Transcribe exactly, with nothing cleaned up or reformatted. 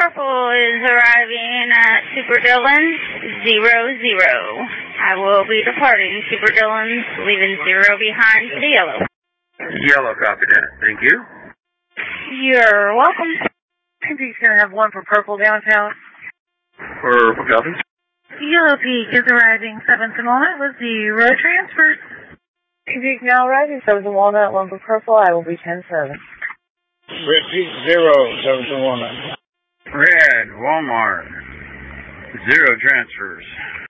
Purple is arriving at Super Dillon's zero zero. I will be departing Super Dillon's, leaving zero behind for the yellow. Yellow, copy that. Thank you. You're welcome. Peak gonna have one for Purple downtown. Purple, copy. Yellow Peak is arriving seventh and Walnut with zero transfers. Peak now arriving seventh and Walnut, one for Purple. I will be ten seven. Red Peak zero, seventh and Walnut. Red, Walmart. Zero transfers.